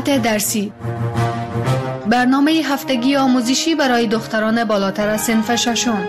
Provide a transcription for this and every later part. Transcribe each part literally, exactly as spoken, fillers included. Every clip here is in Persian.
درسی، برنامه هفتگی آموزشی برای دختران بالاتر از صنف ششم.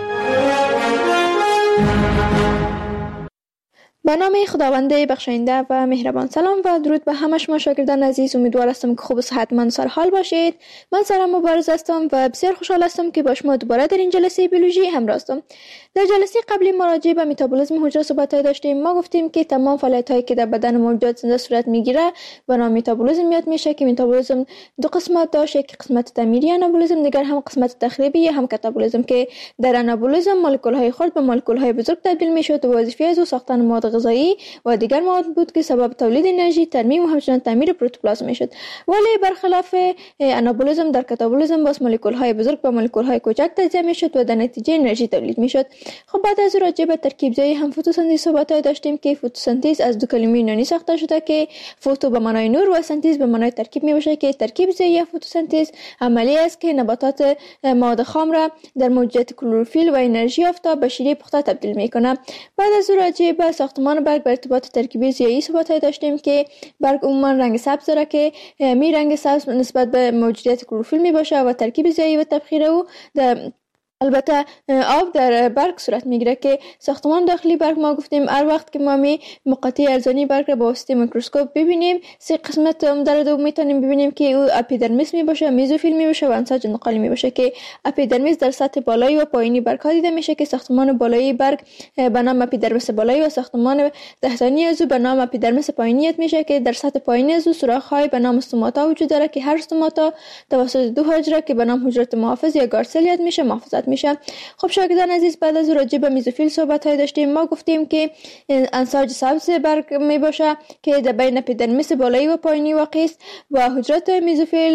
به نام خداوند بخشاینده و مهربان. سلام و درود به همه شما شاگردان عزیز. امیدوار هستم که خوب و صحتمند سر حال باشید. من سارا مبارز هستم و بسیار خوشحال هستم که با شما دوباره در این جلسه بیولوژی همراه هستم. در جلسه قبلی ما راجع به متابولیسم حجره صحبت داشتیم. ما گفتیم که تمام فعالیت هایی که در بدن موجودات زنده صورت میگیره به نام متابولیسم یاد میشه که متابولیسم دو قسمت داشت، یک قسمت تعمیری آنابولیسم، دیگر هم قسمت تخریبی یا هم کاتابولیسم که در آنابولیسم مولکول های خرد به مولکول های بزرگ تبدیل میشد و وظیفه از ساختن مواد غذایی و دیگر مواد بود که سبب تولید انرژی، ترمیم و همچنین تعمیر پروتوپلازم میشد. ولی برخلاف آنابولیسم در کاتابولیسم باز مولکول های بزرگ به مولکول های کوچک تجزیه میشد و در نتیجه انرژی تولید میشد. خب بعد از راجع به ترکیب زایی هم فتوسنتز صحبت داشتیم که فتوسنتز از دو کلمه یونانی ساخته شده که فوتو به معنای نور و سنتز به معنای ترکیب میباشه که ترکیب زایی یا فتوسنتز عملی است که نباتات مواد خام را در موجودیت کلروفیل و انرژی آفتاب به شیره پخته تبدیل میکنه. بعد از راجع به ساختمان برگ به ارتباط ترکیبی زیایی صحبت داشتیم که برگ عموما رنگ سبز داره که می رنگ سبز نسبت به موجودیت کلروفیل میباشه و ترکیب زیایی و تبخیر او در البته آب در برگ صورت میگیره که ساختمان داخلی برگ ما گفتیم هر وقت که ما می مقاطع ارزانی برگ را با واسطه میکروسکوپ ببینیم سه قسمت عمده رو میتونیم ببینیم که او اپیدرمیس میباشه، میزوفیل میباشه و انساج انتقالی میباشه که اپیدرمیس در سطح بالایی و پایینی برگ ها دیده میشه که ساختمان بالایی برگ به نام اپیدرمیس بالایی و ساختمان تحتانی از او به نام اپیدرمیس پایینی یاد میشه که در سطح پایینی از او سوراخ های به نام استوماتا وجود داره که هر استوماتا توسط دو حجره که به نام حجره محافظ یا گارسل یاد میشه محافظت میشه. خب شاگردان عزیز بعد از راجع به میزوفیل صحبت های داشتیم. ما گفتیم که انساج سبز برگ می باشه که در بین اپیدرمیس بالایی و پایینی واقع است و حجرات میزوفیل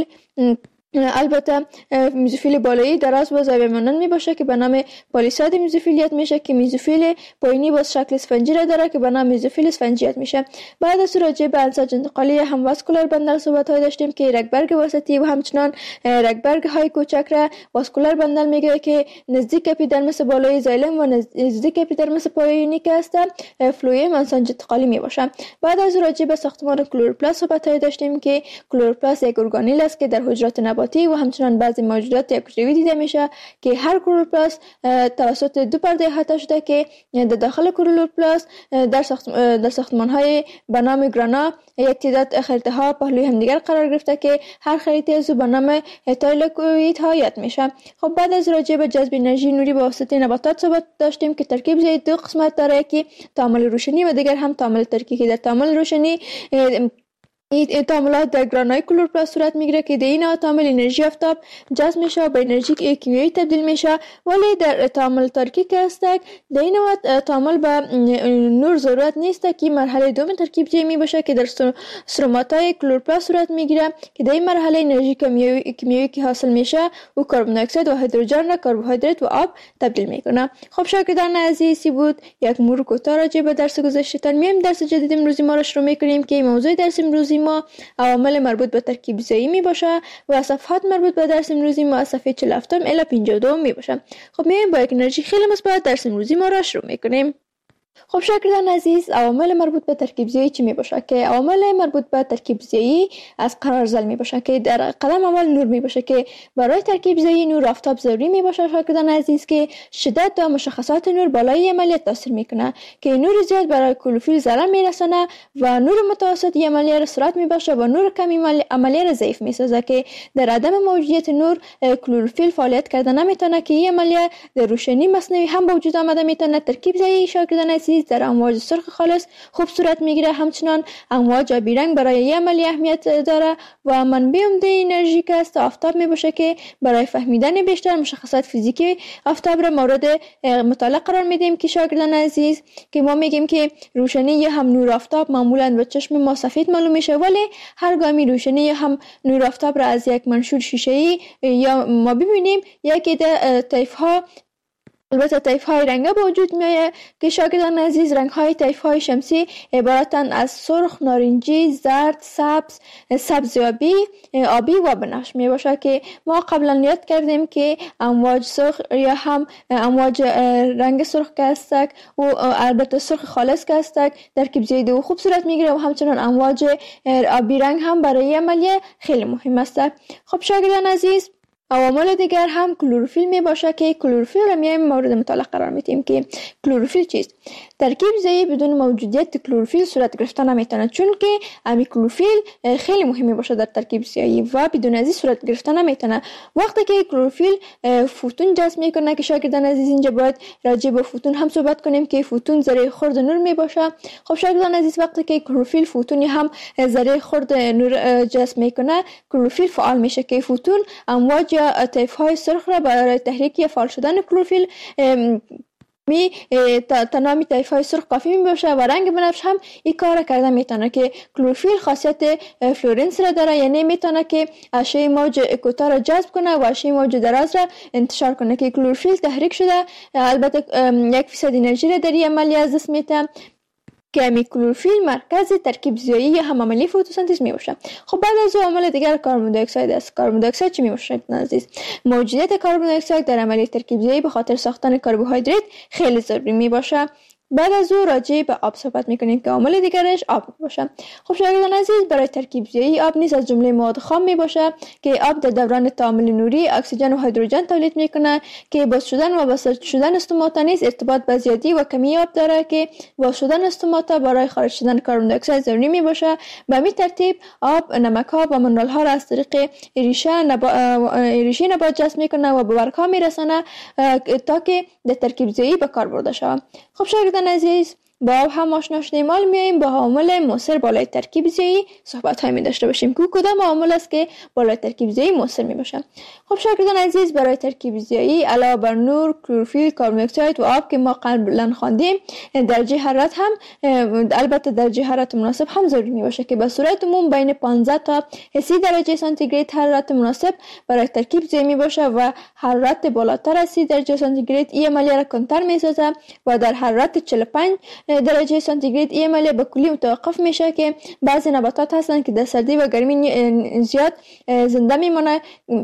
البته میزوفیل بالایی دراز و زاویه مانند می باشه که به نام پالیساد میزوفیلیت میشه که میزوفیل پایینی باز شکل اسفنجی را داره که به نام میزوفیل اسفنجیت میشه. بعد از راجع به انساج انتقالی هم واسکولار بندل صحبت های داشتیم که رگبرگ وسطی و همچنان رگبرگ های کوچک را واسکولار بندل میگه که نزدیک اپیدرمیس بالایی زایلم و نزدیک اپیدرمیس پایینی که است فلویم انساج انتقالی می باشه. بعد از راجع به ساختمان کلوروپلاست صحبت های داشتیم که کلوروپلاست یک ارگانیل است که در حجرات نباتی و همچنان بعضی موجودات یک حجروی دیده میشه که هر کلوروپلاست توسط دو پرده احاطه شده که در داخل کلوروپلاست در ساخت در ساختمان های به نام گرانا یک تعداد خریطه ها پهلوی همدیگر قرار گرفته که هر خریطه از به نام تایلوکوئید ها یاد میشه. خب بعد از راجع به جذب انرژی نوری به واسطه نباتات صحبت داشتیم که ترکیب زایی دو قسمت داره که تعامل روشنی و دیگر هم تعامل ترکی که در تعامل روشنی این تعاملات در گرانای کلوروپلاست صورت میگیره که در این تعامل انرژی آفتاب جذب میشه و به انرژی کیمیایی تبدیل میشه. ولی در تعامل ترکی که است در این وقت تعامل به نور ضرورت نیست که مرحله دوم ترکیب زایی می باشه که در استروماتای کلوروپلاست صورت میگیره که در این مرحله انرژی کیمیایی کیمیایی که حاصل میشه و کربن دی اکساید و هیدروژن را کربوهیدرات و آب تبدیل میکنه. خب شاگردان عزیزی بود یک مرور کوتاه راجع به درس گذشته. میایم درس جدید امروزی ما را شروع میکنیم که موضوع درس امروزی ما عوامل مربوط به ترکیب زایی می باشه و صفحات مربوط به درس امروزی ما از صفحه چهل و هفت الی پنجاه و دو می باشه. خب میایم با یک انرژی خیلی مثبت درس امروزی ما را شروع میکنیم. خب شاگردان عزیز عوامل مربوط به ترکیب زایی چی می باشه که عوامل مربوط به ترکیب زایی از قرار زل می باشه که در قدم اول نور می باشه که برای ترکیب زایی نور آفتاب ضروری می باشه شاگردان عزیز که شدت و مشخصات نور بالای عملیات تاثیر میکنه که نور زیاد برای کلوروفیل ضرر میرسونه و نور متوسط عملیه را سرعت می باشه و نور کم عملیه را ضعیف می سازه که در عدم موجودیت نور کلوروفیل فعالیت کرده نمیتونه که این عملیه در روشنی مصنوعی هم به وجود آمده میتونه. ترکیب زایی شاگردان عزیز در امواج سرخ خالص خوب صورت میگیره. همچنان امواج آبی رنگ برای این عملیه اهمیت داره و منبع عمده انرژی که است آفتاب میباشه که برای فهمیدن بیشتر مشخصات فیزیکی آفتاب را مورد مطالعه قرار میدیم که شاگردان عزیز که ما میگیم که روشنی یا هم نور آفتاب معمولا به چشم ما سفید معلوم میشه ولی هر گامی روشنی یا هم نور آفتاب را از یک منشور شیشه‌ای یا ما ببینیم یک عده طیف ها البته طیف های رنگه به وجود میآید که شاگردان عزیز رنگ های طیف های شمسی عبارتند از سرخ، نارنجی، زرد، سبز، سبزیابی، آبی و بنفش می باشد که ما قبلا یاد کردیم که امواج سرخ یا هم امواج رنگ سرخ که هستند و البته سرخ خالص که هستند ترکیب زیایی دو خوب صورت میگیره و همچنان امواج آبی رنگ هم برای عملیه خیلی مهم است. خب شاگردان عزیز، عوامل دیگر هم کلروفیل می باشه که کلروفیل را میایم مورد مطالعه قرار میدیم که کلروفیل چیست. ترکیب زیایی بدون موجودیت کلروفیل صورت گرفتن نمیتونه، چون که امی کلروفیل خیلی مهمی باشه در ترکیب زیایی و بدون از این صورت گرفتن نمیتونه. وقتی که کلروفیل فوتون جذب میکنه که شاگردان عزیز اینجا باید راجع به فوتون هم صحبت کنیم که فوتون ذره خرد نور می باشه. خب شاگردان عزیز، وقتی که کلروفیل فوتونی هم ذره خرد نور جذب میکنه، کلروفیل فعال میشه که فوتون امواج یا طیف های سرخ را برای تحریک یا فعال شدن کلروفیل می تنامی طیف های سرخ کافی می باشه و رنگ بنفش هم این کار کرده میتونه که کلروفیل خاصیت فلورنس را داره، یعنی میتونه که اشعه موج کوتاه را جذب کنه و اشعه موج دراز را انتشار کنه که کلروفیل تحریک شده البته یک فیصد انرژی را در این عملیه از دست میده که امی کلروفیل مرکز ترکیب زیایی یا هم عملی فتوسنتز می باشه. خب بعد از عامل دیگر کربن دی اکساید است. کربن دی اکساید چی می باشه عزیز؟ موجودیت کربن دی اکساید در عملیه ترکیب زیایی به خاطر ساختن کربوهیدرات خیلی ضروری می باشه. بعد از او راجع به آب صحبت میکنیم که عامل دیگرش آب باشه. خب شاگردان عزیز، برای ترکیب زیایی آب نیز از جمله مواد خام می باشه که آب در دوران تعامل نوری اکسیژن و هیدروژن تولید میکنه که باز شدن و بسته شدن استوماتا نیز ارتباط به زیادی و کمی آب داره که باز شدن استوماتا برای خارج شدن کربن دی اکساید ضروری می باشه. به همین ترتیب آب نمک ها و منرال ها را از طریق ریشه نبا... ریشه نبات جذب میکنه و به برگ ها میرسانه تا که در ترکیب زیایی به کار برده شود. خب شاگردان عزیز، با آب هم آشنا شدیم، حالا میایم با عامل مؤثر بالای ترکیب زیایی صحبت های می داشته باشیم که کدام عامل است که بالای ترکیب زیایی مؤثر می باشه. خب شاگردان عزیز، برای ترکیب زیایی علاوه بر نور، کلروفیل، کربن دی اکساید و آب که ما قبلا خواندیم، درجه حرارت هم البته درجه حرارت مناسب هم ضروری می باشه که به صورت عموم بین پانزده تا سی درجه سانتیگراد حرارت مناسب برای ترکیب زیایی می باشه و حرارت بالاتر از سی درجه سانتیگراد این عملیه را کمتر می سازه و در حرارت چهل و پنج درجه سانتیگراد این عملیه به کلی متوقف میشه که بعضی نباتات هستند که در سردی و گرمی زیاد زنده میمونه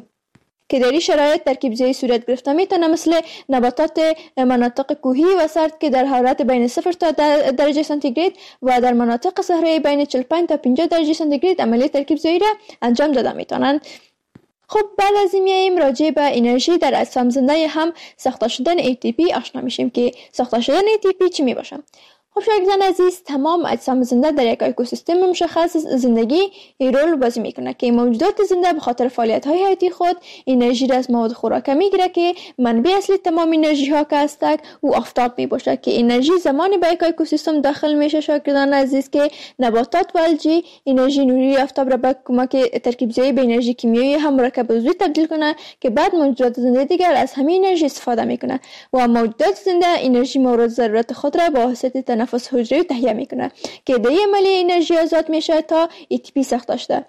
که در این شرایط ترکیب زیایی صورت گرفته میتونه، مثل نباتات مناطق کوهی و سرد که در حرارت بین صفر تا درجه سانتیگراد و در مناطق صحرایی بین چهل و پنج تا پنجاه درجه سانتیگراد عملیه ترکیب زیایی را انجام داده میتونند. خب بعد از این میاییم راجع به انرژی در اجسام زنده هم ساخته شدن ای تی پی آشنا میشیم که ساخته شدن ای تی پی چی میباشه. خب شاگردان عزیز، تمام اجسام زنده در یک اکوسیستم مشخص زندگی رول بازی میکنه که موجودات زنده به خاطر فعالیت های حیاتی خود انرژی را از مواد خوراکه میگیره که منبع اصلی تمام انرژی ها که هستند او آفتاب میباشه که انرژی زمانی به یک اکوسیستم داخل میشه شاگردان عزیز که نباتات و الجی انرژی نوری آفتاب را به کمک ترکیب زیایی به انرژی کیمیایی هم مرکب عضوی تبدیل کنه که بعد موجودات زنده دیگر از همین انرژی استفاده میکنه و موجودات زنده انرژی مورد ضرورت خود را با واسطه تنفس حجروی تهیه میکنه که در این عملیه انرژی آزاد میشه تا ای تی پی ساخته شده.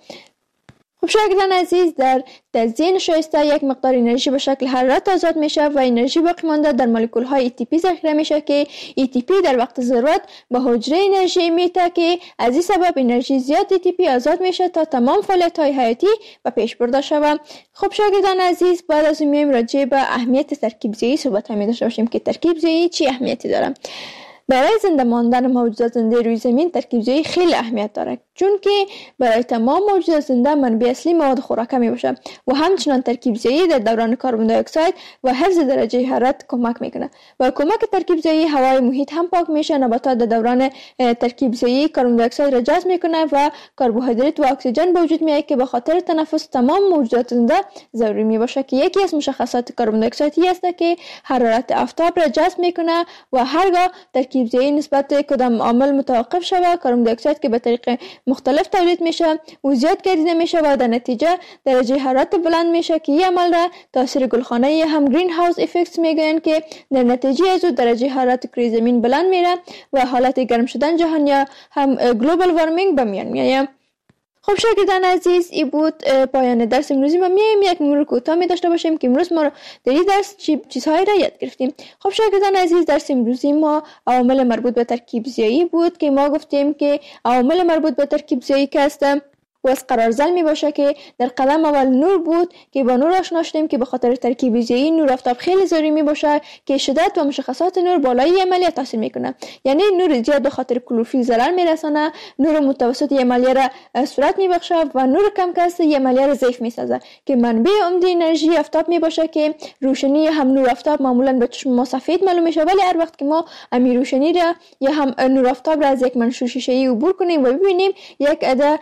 خب شاگردان عزیز، در تزیین شایسته یک مقدار انرژی به شکل حرارت آزاد میشه و انرژی باقی مانده در مولکول های ای تی پی ذخیره میشه که ای تی پی در وقت ضرورت به حجره انرژی میده که از این سبب انرژی زیاد ای تی پی آزاد میشه تا تمام فعالیت های حیاتی به پیش برده شود. خب شاگردان عزیز، بعد از میایم راجع به اهمیت ترکیب زیایی صحبت می داشته باشیم که ترکیب زیایی چی اهمیتی داره. برای زنده ماندن موجودات زنده روی زمین ترکیب زیایی خیلی اهمیت داره، چون که برای تمام موجودات زنده منبع اصلی مواد خوراکه می باشه و همچنان ترکیب زیایی در دوران کربن دی اکساید و حفظ درجه حرارت کمک میکنه و کمک ترکیب زیایی هوای محیط هم پاک میشه. نباتات در دوران ترکیب زیایی کربن دی اکساید را جذب میکنه و کربوهیدرات و اکسیژن به وجود میاد که به خاطر تنفس تمام موجودات زنده ضروری می باشه که یکی از مشخصات کربن دی اکساید است که حرارت آفتاب را جذب میکنه و هرگاه ترکیب زیایی نسبت کدام عامل متوقف شود، کربن دی اکساید که به طریق مختلف تولید میشه و زیاد گردیده میشه و در نتیجه درجه حرارت بلند میشه که این عمل را تاثیر گلخانه‌ای هم گرین هاوس افکت میگن که در نتیجه از درجه حرارت کره زمین بلند میره و حالت گرم شدن جهان یا هم گلوبال وارمینگ به میان میاد. خب شاگردان عزیز، این بود پایان درس امروزی. ما میایم یک مرور کوتاه می داشته باشیم که امروز ما در این درس چیزهایی را یاد گرفتیم. خب شاگردان عزیز، درس امروزی ما عوامل مربوط به ترکیب ضیایی بود که ما گفتیم که عوامل مربوط به ترکیب ضیایی که هستند و از قرارزل می باشه که در قدم اول نور بود که با نور آشنا شدیم که به خاطر ترکیب ضیایی نور آفتاب خیلی ضروری می باشه که شدت و مشخصات نور بالای عملیه تاثیر میکنه. یعنی نور زیاد به خاطر کلروفیل ضرر میرسانه، نور متوسط عملیه را صورت میبخشه و نور کم که است عملیه را ضعیف میسازه که منبع عمده انرژی آفتاب می باشه که روشنی هم نور آفتاب معمولا به چشم ما سفید معلوم میشه، ولی هر وقت که ما امی روشنی را یا هم نور آفتاب را از یک منشور شیشه‌ای عبور کنیم و ببینیم یک عده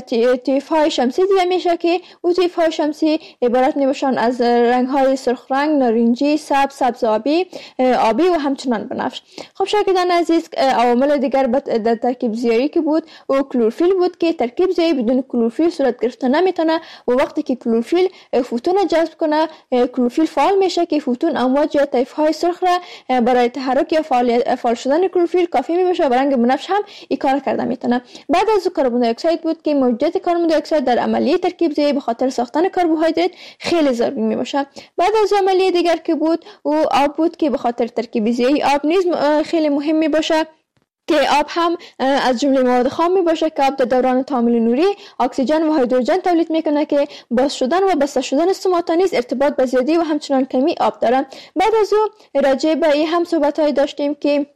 طیف های شمسی دیده میشه که او طیف های شمسی عبارت میباشن از رنگ های سرخ رنگ، نارنجی، سبز، سبز آبی، آبی و همچنان بنفش. خب شاگردان عزیز، عوامل دیگر در ترکیب ضیایی که بود او کلروفیل بود که ترکیب ضیایی بدون کلروفیل صورت گرفته نمیتونه و وقتی که کلروفیل فوتون جذب کنه کلروفیل فعال میشه که فوتون امواج یا طیف های سرخ را برای تحرک یا فعال شدن کلروفیل کافی میباشه و رنگ بنفش هم این کار کرده میتونه. بعد از کربن دی اکساید بود که موجودیت کربن دی اکساید در عملیه ترکیب ضیایی به خاطر ساختن کربوهیدرات خیلی ضروری می باشه. بعد از عملیه دیگر که بود او آب بود که به خاطر ترکیب ضیایی آب نیز خیلی مهم می باشه که آب هم از جمله مواد خام می باشه که آب در دوران تعامل نوری اکسیژن و هیدروژن تولید میکنه که باز شدن و بسته شدن استوماتا نیز ارتباط به زیادی و همچنان کمی آب داره. بعد از او راجع به این هم صحبت های داشتیم که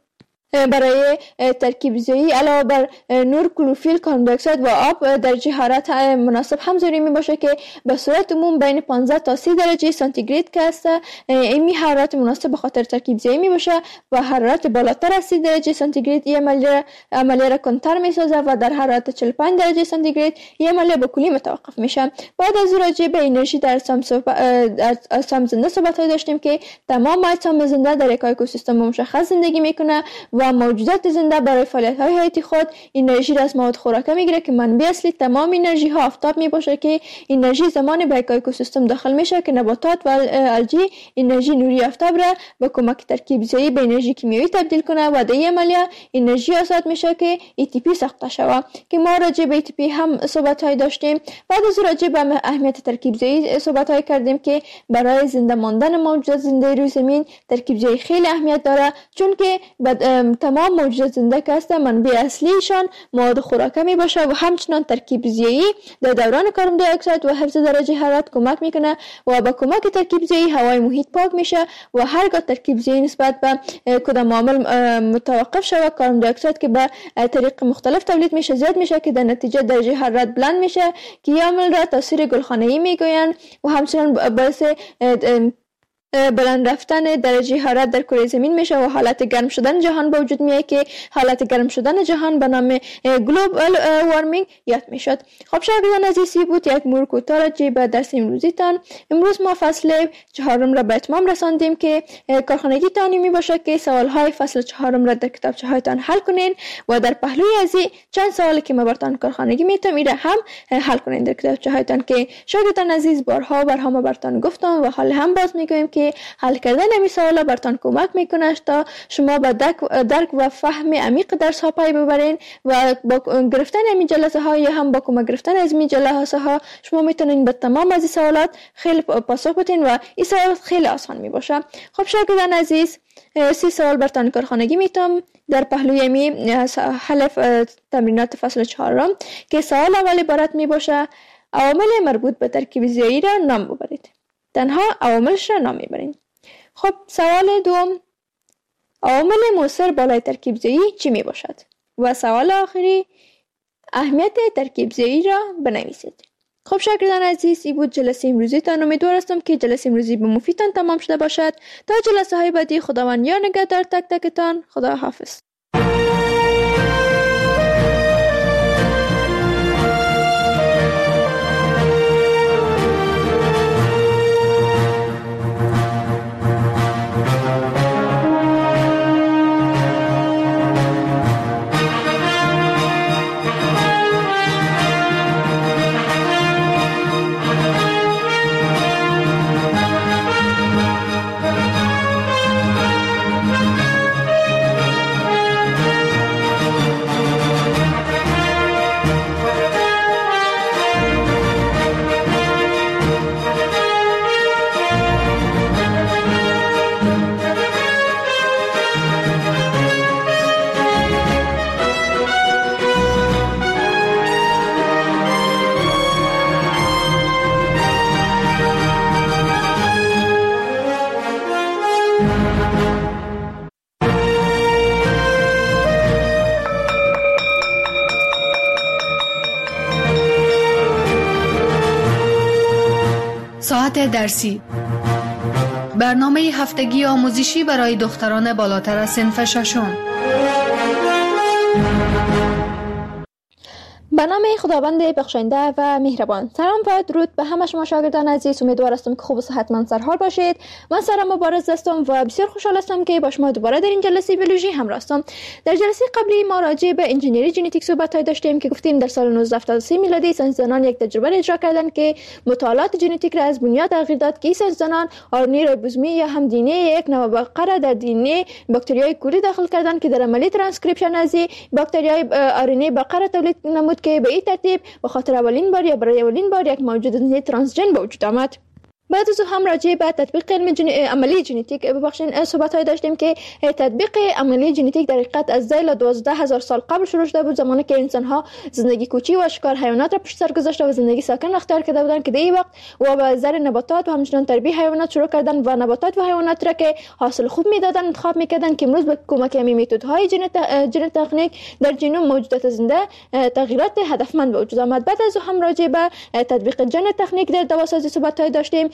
برای ترکیب ضیایی علاوه بر نور، کلروفیل، کربن دی اکساید و آب درجه حرارت مناسب هم ضروری می باشه که به صورت عموم بین پانزده تا سی درجه سانتیگراد که است. این حرارت مناسب به خاطر ترکیب ضیایی می باشه و حرارت بالاتر از سی درجه سانتیگراد این عملیه عملیه را کنتر می سازه و در حرارت چهل و پنج درجه سانتیگراد این عملیه به کلی متوقف میشه. بعد از راجع به انرژی در اجسام زنده صحبت داشتیم که تمام اجسام زنده در یک اکوسیستم مشخص زندگی میکنه و موجودات زنده برای فعالیت‌های حیاتی خود انرژی را از مواد خوراکه میگیره که منبع اصلی تمام انرژی ها آفتاب میباشه که انرژی زمانی به یک اکوسیستم داخل میشه که نباتات و الجی انرژی نوری آفتاب را به کمک ترکیب ضیایی به انرژی کیمیایی تبدیل کنه و در این عملیه انرژی آزاد میشه که ای تی پی ساخته شود که ما راجع به ای تی پی هم صحبت‌های داشتیم. بعد از راجع به اهمیت ترکیب ضیایی صحبت‌های کردیم که برای زنده ماندن موجودات زنده روی زمین ترکیب ضیایی خیلی اهمیت داره، چون که تمام موجودات زنده که هستند منبع اصلیشان مواد خوراکه می باشه و همچنان ترکیب ضیایی در دوران کربن دی اکساید و حفظ درجه حرارت کمک میکنه و با کمک ترکیب ضیایی هوای محیط پاک میشه و هرگاه ترکیب ضیایی نسبت به کدام عامل متوقف شود کربن دی اکساید که به طریق مختلف تولید میشه زیاد میشه که در نتیجه درجه حرارت بلند میشه که این عامل را تاثیر گلخانه‌ای میگویند و همچنان باعث بلند رفتن درجه حرارت در کره زمین میشه و حالت گرم شدن جهان به وجود میاد که حالت گرم شدن جهان به نام گلوبال وارمینگ یاد میشد. خب شاگردان عزیزی بود یک مرور کوتاه راجع به درس امروزیتان. امروز ما فصل چهارم را به اتمام رساندیم که کارخانگی تان می باشه که سوال های فصل چهارم را در کتابچه هایتان حل کنین و در پهلوی از چند سوالی که ما براتون کارخانگی میتم ایره هم حل کنین در کتابچه هایتان که شاگردان عزیز بارها بارها ما براتون گفتم و حال هم باز میگویم که حل کردن این سوالا براتون کمک میکنه تا شما به درک و فهم عمیق درس ها پی ببرین و با گرفتن این جلسه ها یا هم با کمک گرفتن از این جلسه ها شما میتونین به تمام از این سوالات خیلی پاسخ بدین و این سوالات خیلی آسان میباشه. خب شاگردان عزیز، سی سوال براتون کارخانگی میتم در پهلوی می حل تمرینات فصل چهارم که سوال اول عبارت میباشه عوامل مربوط به ترکیب ضیایی را نام ببرید. تنها عواملش را نام میبرین. خب سوال دوم، عوامل مؤثر بالای ترکیب ضیایی چی می باشد؟ و سوال آخری، اهمیت ترکیب ضیایی را بنویسید. خب شاگردان عزیز، این بود جلسه امروزی تان. امیدوار هستم که جلسه امروزی به مفیدتان تمام شده باشد. تا جلسه های بعدی خداوند یار نگهدار تک تکتان. خدا حافظ. ساعت درسی، برنامه هفتگی آموزشی برای دختران بالاتر از صنف ششم. به نام خداوند بخشنده و مهربان. سلام و درود به همه شما شاگردان عزیز. امیدوار هستم که خوب و صحتمند سرحال باشید. من سارا مبارز هستم و بسیار خوشحال هستم که با شما دوباره در این جلسه بیولوژی همراه هستم. در جلسه قبلی ما راجع به انجینری ژنتیک صحبت داشتیم که گفتیم در سال نوزده هفتاد و سه میلادی ساینسدانان یک تجربه اجرا کردند که مطالعات ژنتیک را از بنیاد تغییر داد که ساینسدانان آر ان ای ریبوزومی یا هم دی ان ای یک نوع بقره در دی ان ای باکتریای کوری داخل کردند که در عملیه ترانسکریپشن از باکتریای آر ان ای بقره تولید نمود که به این ترتیب به خاطر اولین بار یا برای اولین بار یک موجود ترانسژن به وجود آمد. بعد از هم راجع به تطبیق علم جن... عملی ژنتیک ببخشید صحبت‌های داشتیم که تطبیق عملی ژنتیک در حقیقت از ذیل دوازده هزار سال قبل شروع شده بود، زمانی که انسان‌ها زندگی کوچی و شکار حیوانات را پشت سر گذاشته و زندگی ساکن اختیار کرده بودند که در این وقت و به زر نباتات و همچنین تربیت حیوانات شروع کردن و نباتات و حیوانات را که حاصل خوب میدادن انتخاب میکردن که امروز به کمک همین متدهای ژن ژن تکنیک در ژنوم موجودات زنده تغییرات هدفمند به وجود آمد. بعد از هم راجع به تطبیق ژن تکنیک در دواسازی صحبت‌های داشتیم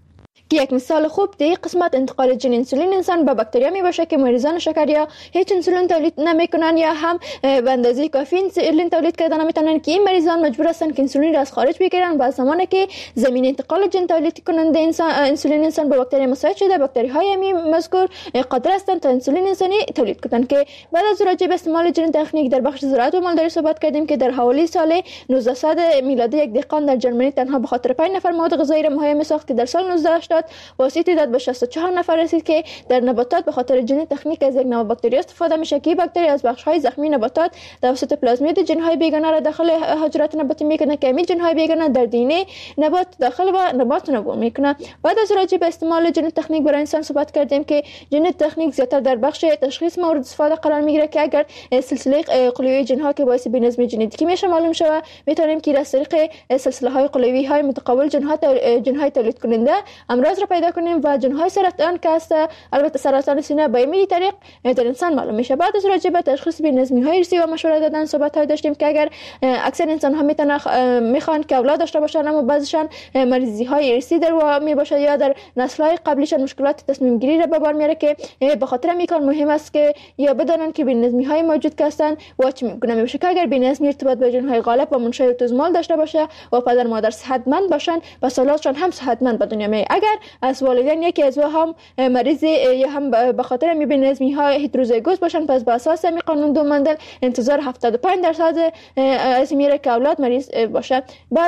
که یک مثال خوب در قسمت انتقال ژن انسولین انسان به باکتریا می باشه که مریضان شکریا هیچ انسولین تولید نمیکنن یا هم به اندازه کافی انسولین تولید کردن نمیتونن که این مریضان مجبور هستن که انسولین را از خارج بگیرن. و زمانی که زمین انتقال ژن تولید کننده انسان انسولین انسان به باکتریا مساعد شده، باکتری های همین مذکور قادر هستند تا انسولین انسانی تولید کنند. که بعد از راجع به استعمال ژن تکنیک در بخش زراعت و مالداری صحبت کردیم که در حوالی سال نوزده صد میلادی یک دهقان در ژرمنی تنها به خاطر پنج نفر مواد غذایی را مهیا ساخت که در سال نوزده هشتاد واسطه داد به شصت و چهار نفر رسید که در نباتات به خاطر ژن تکنیک از یک نوع باکتری استفاده میشه که باکتری از بخش‌های زخمی نباتات توسط پلازمید ژن‌های بیگانه را داخل حجرات نباتی میکنه که همین ژن‌های بیگانه در دی ان ای نبات داخل و نبات نبو میکنه. بعد از راجع به استعمال ژن تکنیک برای انسان صحبت کردیم که ژن تکنیک زیاتر در بخش تشخیص مورد استفاده قرار میگیره که اگر سلسله قلوی ژن‌ها که باعث بی‌نظمی ژنتیکی میشه معلوم شوه، میتونیم که از طریق سلسله‌های قلوی های متقابل ژن‌ها ژن‌های تولید کننده امراض را پیدا کنیم و ژن‌های سرطان که است، البته سرطان سینه به این طریق در انسان معلوم میشه. بعد از راجع به تشخیص بی‌نظمی‌های ارثی و مشوره دادن صحبت‌های داشتیم که اگر اکثر انسان‌ها میتونن میخوان که اولاد داشته باشن اما بعضیشان مریضی‌های ارثی در می باشه یا در نسل‌های قبلیشان مشکلات تصمیم گیری را به بار میاره که به خاطر همین کار مهم است که یا بدانن که بی‌نظمی‌های موجود که هستن و چه می‌کنه میشه که اگر بی‌نظمی ارتباط با ژن‌های غالب و منشأ اتوزمال داشته باشه و پدر مادر صحتمند باشن پس اولادشان هم صحتمند به دنیا میاد. اگر از والدین یکی از هم مریض یا هم به خاطر می بی‌نظمی‌های هتروزیگوس باشن پس به اساس می قانون دو مندل انتظار هفتاد و پنج درصد از میره که اولاد مریض باشه.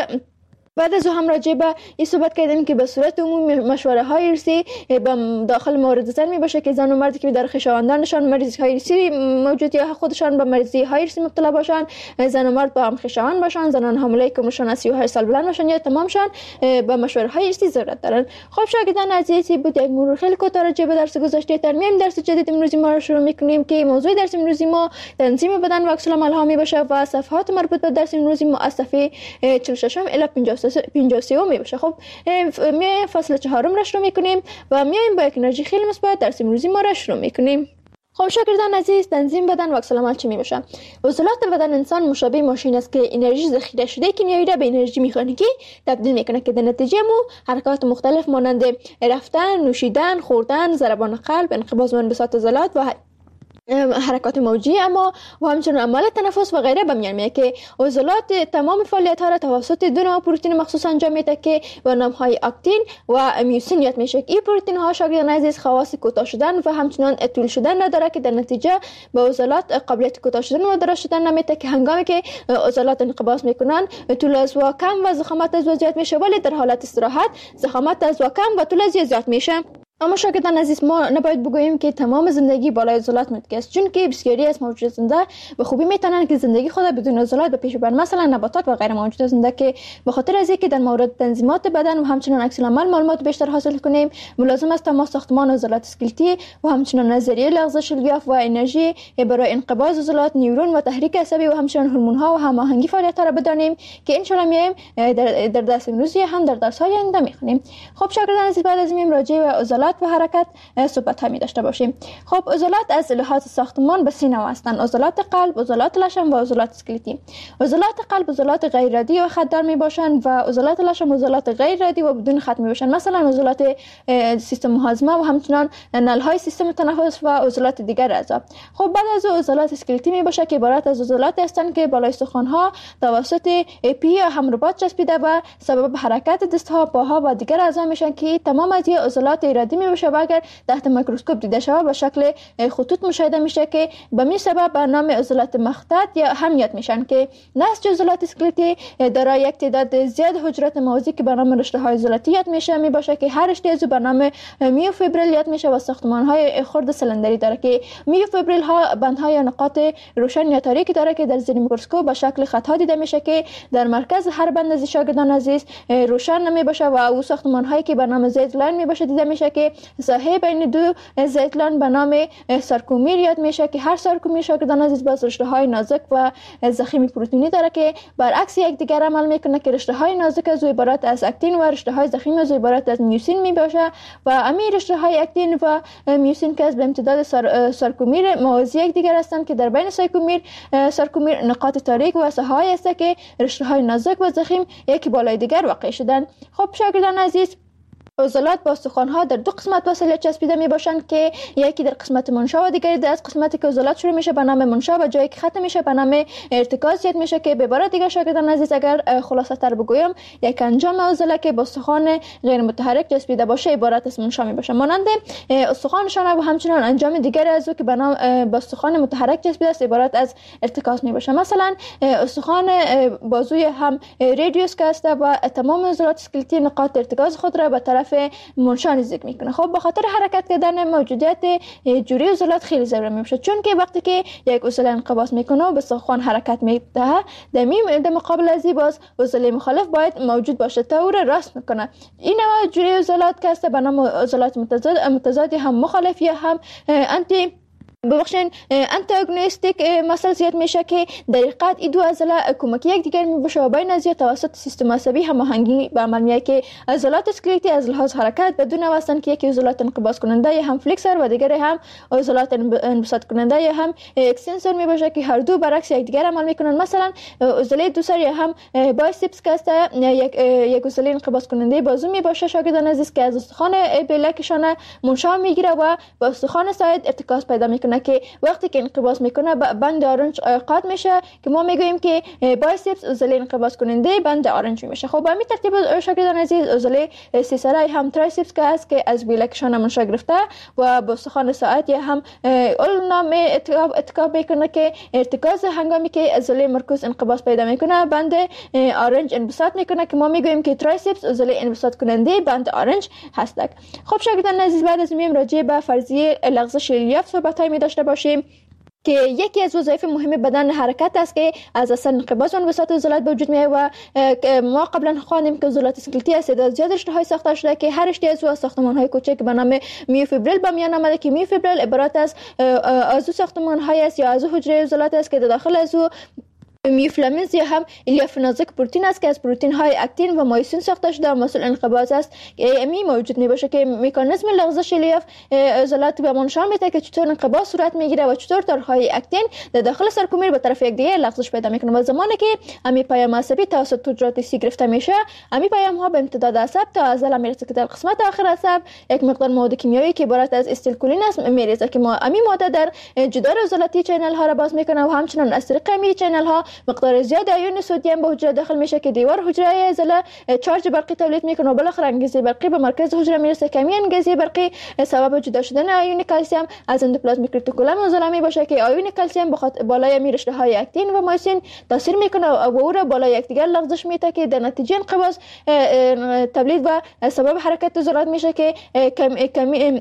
بعد از هم راجع به این صحبت کردیم که به صورت عمومی مشوره های ارثی داخل مورد زن می باشه که زن و مردی که در خویشاوندانشان مریضی های ارثی موجود یا خودشان به مریضی های ارثی مبتلا باشن، زن و مرد با هم خویشاوند باشن، زنان حامله که عمرشان از سی و هشت سال بلند باشن یا تمامشان به مشوره های ارثی ضرورت دارن. خب شاگردان عزیزی بود یک مرور خیلی کوتاه راجع به درس گذشته. در میان درس جدید امروزی ما رو شروع می‌کنیم که موضوع درس امروزی ما تنظیم بدن و عکس العمل ها می باشه و صفحات مربوط به درس امروزی ما از صفحه چهل و شش الی پنجاه و سه می باشه. خب میایم فصل چهارم را شروع میکنیم و میایم با یک انرژی خیلی مثبت درس امروزی ما را شروع میکنیم. خب شاگردان عزیز، تنظیم بدن و عکس العمل چی می باشه؟ عضلات بدن انسان مشابه ماشین است که انرژی ذخیره شده کنیایی را به انرژی مکانیکی تبدیل میکنه که در نتیجه مو حرکات مختلف مانند رفتن، نوشیدن، خوردن، ضربان قلب، انقباض و انبساط عضلات و حرکات موجی اما و همچنین عمل تنفس و غیره به میان میاد که عضلات تمام فعالیت ها را توسط دو نوع پروتئین مخصوص انجام میده که با نام های اکتین و میوسین یاد میشه. این پروتئین ها شاگردان عزیز خواص کوتاه شدن و همچنین طول شدن را داره که در نتیجه به عضلات قابلیت کوتاه شدن و دراز شدن نمیده که هنگامی که عضلات انقباض میکنن طول از و کم و ضخامت از و زیاد میشه، ولی در حالت استراحت ضخامت از و کم و طول از زیاد میشه. اما شاگردان عزیز ما نباید بگوییم که تمام زندگی بالای عضلات متکی است، چون که بسیاری از موجودات زنده به خوبی میتونن که زندگی خود بدون عضلات به پیش ببرن، مثلا نباتات و غیر موجودات زنده که به خاطر از اینکه در مورد تنظیمات بدن و همچنین عکس العمل معلومات بیشتر حاصل کنیم ملازم است ما ساختمان عضلات اسکلتی و همچنین نظریه لغزش الیاف و انرژی برای انقباض عضلات، نیورون و تحریک عصبی و همچنین هورمون ها و هماهنگی فعالیت را بدانیم که ان شاء الله میایم در در درس امروزی هم در درس های آینده میخونیم. خب شاگردان عزیز بعد از این راجع به عضلات عضلات و حرکت صحبت همی داشته باشیم. خب عضلات از لحاظ ساختمان به سه نوع هستند: عضلات قلب، عضلات لشم و عضلات اسکلتی. عضلات قلب عضلات غیر رادی و خطدار می باشند و عضلات لشم عضلات غیر رادی و بدون خط می باشند، مثلا عضلات سیستم هاضمه و همچنان نلهای سیستم تنفس و عضلات دیگر اعضا. خب بعد از عضلات اسکلتی می باشه که عبارت از عضلات هستند که بالای استخوان ها توسط پی یا هم رباط چسبیده و سبب حرکت دست ها، پاها و دیگر اعضا میشن که تمام از این عضلات ارادی می باشه و اگر تحت میکروسکوپ دیده شود به شکل خطوط مشاهده میشه که به می سبب به نام عضلات مخطط یا همیت میشن که نسج عضلات اسکلتی دارای یک تعداد زیاد حجرات موازی که به نام رشته های عضلاتی یاد میشه می باشه که هر رشته از به نام میوفیبریل یاد میشه و ساختمان های خرد سلندری داره که میوفیبریل ها بندهای یا نقاط روشن یا تاریکی داره که در زیر میکروسکوپ به شکل خط ها دیده میشه که در مرکز هر بند از شاگردان عزیز روشن نمی باشه و او ساختمان هایی که به نام زیت لاین می باشه دیده میشه که ساحه بین دو زیت لاین به نام سارکومیر یاد میشه که هر سارکومیر شاگردان عزیز باز رشته های نازک و ضخیم پروتئینی داره که برعکس یکدیگر عمل میکنه که رشته های نازک از عبارت از اکتین و رشته های ضخیم از عبارت از میوسین می باشه و امیر رشته های اکتین و میوسین که از به امتداد سار، سارکومیر موازی یکدیگر هستند که در بین سارکومیر سارکومیر نقاط تاریک و ساحه‌ای است که رشته های نازک و ضخیم یکی بالای دیگر واقع شدند. خب شاگردان عزیز، عضلات با استخوان‌ها در دو قسمت وصله چسبیده می باشند که یکی در قسمت منشا و دیگری در قسمتی که عضلات شروع میشه به نام منشا و جایی که ختم میشه به نام ارتکاز یاد میشه که به عبارت دیگر شاگردان عزیز اگر خلاصه تر بگویم یک انجام عضله که با استخوان غیر متحرک چسبیده باشه عبارت از منشا می باشه، مانند استخوان شانه و همچنان انجام دیگر از که به نام با استخوان متحرک چسبیده است عبارت از ارتکاز می باشه. مثلا استخوان بازوی هم رادیوس که است و تمام عضلات اسکلتی نقاط ارتکاز خود را به طرف منشا نزدیک میکنه. خب به خاطر حرکت کردن موجودیت جوری عضلات خیلی ضروری میشه، چون که وقتی که یک عضله انقباض میکنه و به استخوان حرکت میده در در مقابل از این باز عضله مخالف باید موجود باشه تا او را راست میکنه. این نوع جوری عضلات که است به نام عضلات متضاد متضادی هم مخالف یا هم انتی ببخشین انتاگونیستیک مسئله زیاد میشه که در حقیقت این دو عضله کمکی یکدیگر میباشه و بین از توسط سیستم عصبی هماهنگی به عمل میاد که عضلات اسکلتی از لحاظ حرکت بدون واسطه که یکی عضلات انقباض کننده یا هم فلکسور و دیگری هم عضلات انبساط کننده یا هم اکستنسور میباشه که هر دو برعکس یکدیگر عمل میکنن. مثلا عضله دوسر یا هم بایسپس که است یک یک عضله انقباض کننده بازو میباشه شاگردان عزیز که از استخوان بلکشانه منشا میگیره و با استخوان ساعد ارتکاز پیدا میکنه که وقتی که انقباض میکنه بند آرنج قاط میشه که ما میگوییم که بایسپس عضله انقباض کننده بند آرنج میشه. خب به همین ترتیب شاگردان عزیز عضله سیسرای هم ترایسپس که است که از بلکشانه منشا گرفته و با استخوان ساعد یا هم اولنام اتکاب میکنه که ارتکاز هنگامی که عضله مرکوز انقباض پیدا میکنه بند آرنج انبساط میکنه که ما میگوییم که ترایسپس عضله انبساط کننده بند آرنج هستند. خب شاگردان عزیز بعد از میم راجع به فرضیه لغزش ریلیف صحبت‌های می داشته باشیم که یکی از وظایف مهم بدن حرکت است که از اثر انقباض و انبساط عضلات به وجود میاد و ما قبلا خواندیم که عضلات اسکلتی از تعداد زیاد رشته‌های ساخته شده که هر رشته از ساختمان‌های کوچک به نام میوفیبریل به میان آمده که میوفیبریل عبارت از عضو ساختمان‌های است یا عضو حجره عضلات است که داخل از او میوفلامینز یا هم الیاف نازک پروتئین است که از پروتئین های اکتین و مایوسین ساخته شده و مسئول انقباض است که امی موجود میباشه که مکانیزم لغزش الیاف عضلات به ما نشان میده که چطور انقباض صورت میگیره و چطور تارهای اکتین در داخل سرکومیر به طرف یکدیگر لغزش پیدا میکنه و زمانی که امی پیام عصبی توسط حجرات سی گرفته میشه امی پیام ها به امتداد عصب تا عضله میرسه که در قسمت آخر عصب یک مقدار مواد کیمیایی که عبارت از استیلکولین است میریزه که ما امی ماده در جدار عضلاتی چینل ها را باز میکنه و همچنین از طریق امی چینل ها مقدار زیاد آیون سدیم به حجره داخل میشه که دیوار حجره عضله چارج برقی تولید میکنه و بالاخره انگیزه برقی به مرکز حجره میرسه که همین انگیزه برقی سبب جدا شدن آیون کلسیم از اندوپلازمیک رتیکولوم عضله میباشه که آیون کلسیم بخاطر بالای می رشته های اکتین و مایوسین تاثیر میکنه و او را بالای یکدیگر لغزش میده که در نتیجه انقباض تولید و سبب حرکت عضلات میشه که کمی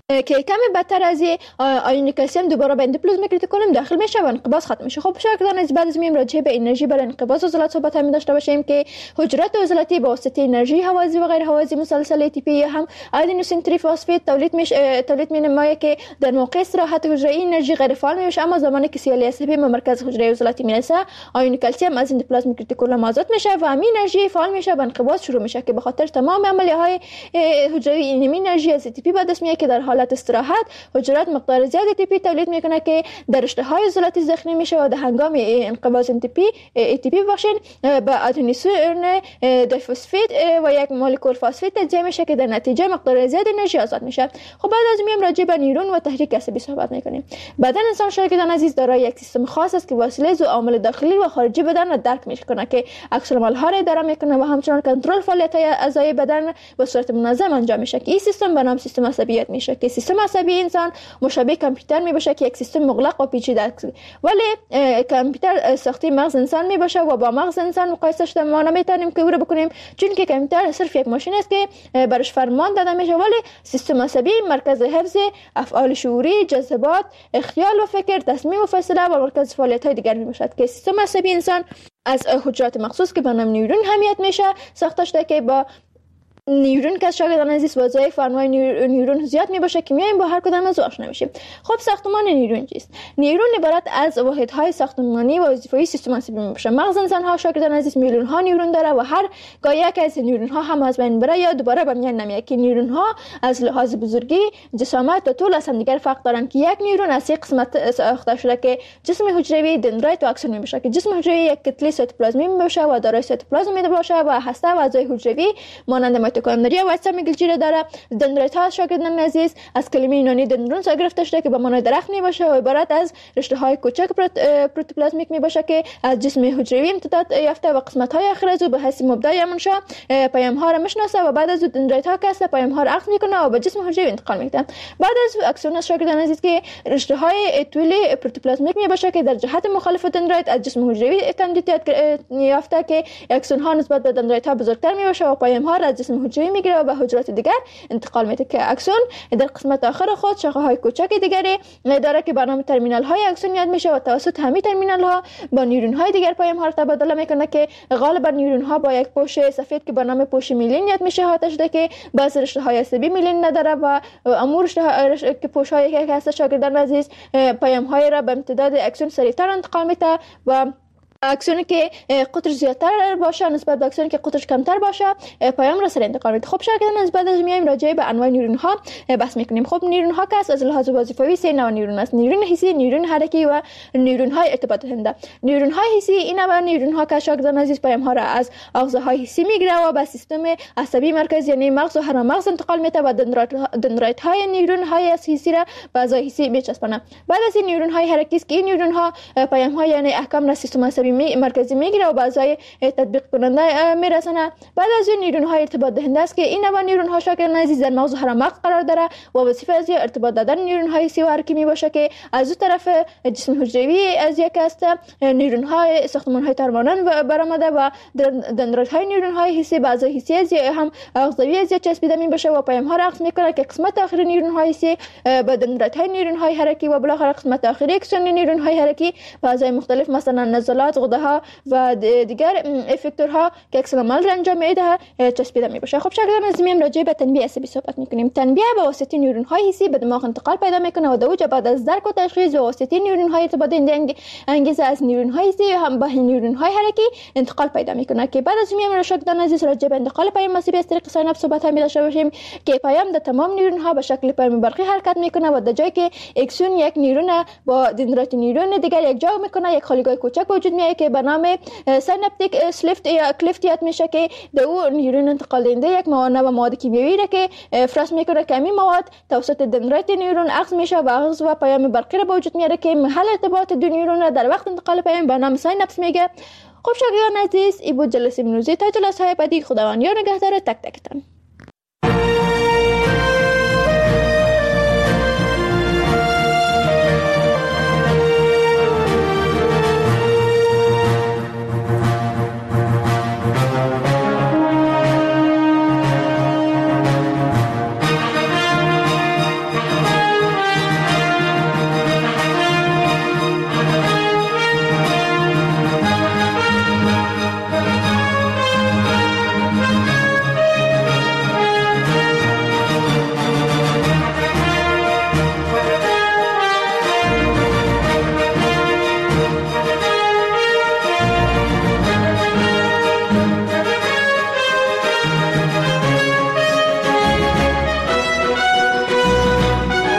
که کمی بدتر از آیون کلسیم دوباره به اندوپلازمیک رتیکولوم داخل میشه و انقباض ختم میشه. خب شاگردان از بعد از میایم راجع به انرژی برای انقباض عضلات صحبت هم داشته باشیم که حجرات عضلاتی با واسطه انرژی هوازی و غیر هوازی مسلسل ای تی پی هم آدنوسین تریفسفید تولید میشه تولید مینمایه که در موقع استراحت حجره انرژی غیر فعال میشه، اما زمانی که سی ال اس پی به مرکز حجره عضلاتی میرسه آیون کلسیم از اندوپلازمیک رتیکولوم آزاد میشه و همین انرژی فعال میشه و انقباض شروع میشه که به خاطر تمام عملیه های حجروی این انرژی از ای تی پی به دست میاد که در حالت استراحت حجرات مقدار زیاد ای تی پی تولید میکنه که در رشته های عضلاتی زخمی میشه و در هنگام انقباض ای تی پی ای تی پی بخشین به آدنوسین دیفسفید و یک مولکول فسفید تجزیه میشه که در نتیجه مقدار زیاد انرژی آزاد میشه. خب بعد از میام راجع به نیورون و تحریک عصبی صحبت میکنیم. بدن انسان شاگردان عزیز دارای یک سیستم خاص است که وسیله ذو عوامل داخلی و خارجی بدن را درک میکنه که عکس العمل ها را اداره میکنه و همچنین کنترل فعالیت های اعضای بدن به صورت منظم انجام میشه که این سیستم به نام سیستم عصبیت میشه که سیستم عصبی انسان مشابه کامپیوتر میباشه که یک سیستم مغلق و پیچیده است، ولی کامپیوتر ساخته مغز انسان میباشه و با مغز انسان مقایسه شده ما نمیتونیم که او رو بکنیم، چون که کامپیوتر صرف یک ماشین است که برش فرمان داده میشه، ولی سیستم عصبی مرکز حفظ افعال شعوری، جذبات، خیال و فکر، تصمیم و فیصله و مرکز فعالیت های دیگر میباشد که سیستم عصبی انسان از حجرات مخصوص که به نام نیورون حمیت میشه ساخته شده که با نیورون که شاگردان عزیز وظایف و انواع نیورون زیاد می باشه که میایم با هر کدام از آشنا میشیم. خب ساختمان نیورون چیست؟ نیورون عبارت از واحدهای ساختمانی و وظیفه‌ای سیستم عصبی می باشه. مغز انسان ها شاگردان عزیز میلیون ها نیورون داره و هر گاه یک از نیورون ها هم از بین بره یا دوباره به میان نمیاد که نیورون ها از لحاظ بزرگی، جسامت و طول از هم دیگر فرق دارن که یک نیورون از یک قسمت ساخته شده که جسم حجروی، دندرایت و اکسون می باشه که جسم حجروی یک کتله سایتوپلازمی می باشه و دارای سایتوپلازم می باشه و هسته و اعضای حجروی مانند میتوکندری و اجسام گلجی داره. دندرایت ها شاگردان عزیز از کلمه یونانی دندرون گرفته شده که به معنای درخت می باشه و عبارت از رشته های کوچک پروتوپلازمیک می باشه که از جسم حجروی امتداد یافته و قسمت های آخر از او به حیث مبدأ منشا پیام ها را میشناسه و بعد از او دندرایت ها که پیام ها را عقد میکنه و به جسم حجروی انتقال میده. بعد از اکسون شاگردان عزیز که رشته های طولی پروتوپلازمیک می باشه که در جهت مخالف دندرایت از جسم حجروی تمدید یافته که اکسون ها نسبت به دندرایت ها بزرگتر می باشه و پیام ها را از جسم حجروی میگیره و به حجرات دیگر انتقال میده که اکسون در قسمت آخر خود شاخه های کوچک دیگری داره که به نام ترمینال های اکسون یاد میشه و توسط همین ترمینال ها با نیورون های دیگر پیام ها را تبادله میکنه که غالبا نیورون ها با یک پوش سفید که به نام پوش میلین یاد میشه احاطه شده که بعضی رشته های عصبی میلین نداره و امور رشته که پوش های که هست شاگردان عزیز پیام های را به امتداد اکسون سریعتر انتقال میده و اکسونی که قطر زیادتر باشه نسبت به اکسونی که قطرش کمتر باشه پیام را سریع انتقال میده. خب شاگردان از بعد از میایم راجع به انواع نیورون ها بحث میکنیم. خب نیورون ها که از لحاظ وظیفوی سه نوع نیورون است: نیورون حسی، نیورون حرکی و نیورون های ارتباط دهنده. نیورون های حسی این نوع نیورون ها که شاگردان عزیز پیام ها را از آغاز های حسی میگیره و به سیستم عصبی مرکزی یعنی مغز و هرم مغز انتقال میده و دندرایت های نیورون های حسی را به اعضای حسی میچسبونه. بعد از این نیورون های حرکی است که این نیورون ها پیام ها یعنی احکام را سیستم عصبی مرکزی میگیره و به اعضای تطبیق کننده میرسونه. بعد از این نیورون های ارتباط دهنده است که این نوع نیورون ها شاگردان عزیز در مغز و هرم مغز قرار داره و وظیفه از ارتباط دادن نیورون های حسی و حرکی میباشه که از اون طرف جسم حجروی از یک است نیورون های ساختمان های ترمانن برآمده و دندرایت های نیورون های حسی به اعضای حسی از هم اعضایی از چسبیده میباشه و پیام ها را عکس میکنه که قسمت آخری نیورون های حسی به دندرایت های نیورون های حرکی و بالاخره قسمت آخری اکسون نیورون های حرکی به اعضای مختلف مثلا نزلات، غده ها و دیگر افکتورها که عکس العمل را انجام میده چسبیده میباشه. خب شاگردان از میم راجع به تنبیه عصبی صحبت میکنیم. تنبیه به واسطه نیورون های حسی به دماغ انتقال پیدا میکنه و دوجه بعد از درک و تشخیص به واسطه نیورون های ارتباط دهنده انگیزه از نیورون های حسی هم به نیورون های حرکی انتقال پیدا میکنه که بعد از میم شاگردان عزیز راجع به انتقال پیام عصبی از طریق سایناپس صحبت هم داشته باشیم که پیام در تمام نیورون ها به شکل پیام برقی حرکت میکنه و در جایی که اکسون یک نیورون با دندرایت نیورون دیگر یک جا میکنه یک خالیگاه کوچک وجود میاد که به نام سیناپتیک سلیفت یا کلیفت یاد میشه که در او نیورون انتقال دهنده یک مواد و مواد کیمیایی را که افراز میکنه که همین مواد توسط دندرایت نیورون اخذ میشه و اخذ و پیام برقی را به وجود میاره که محل ارتباط دو نیورون را در وقت انتقال پیام به نام سیناپس میگه. خب شاگردان عزیز این بود جلسه امروزی تا جلسه های بعدی. خداوند یار نگهدار تک تکتان.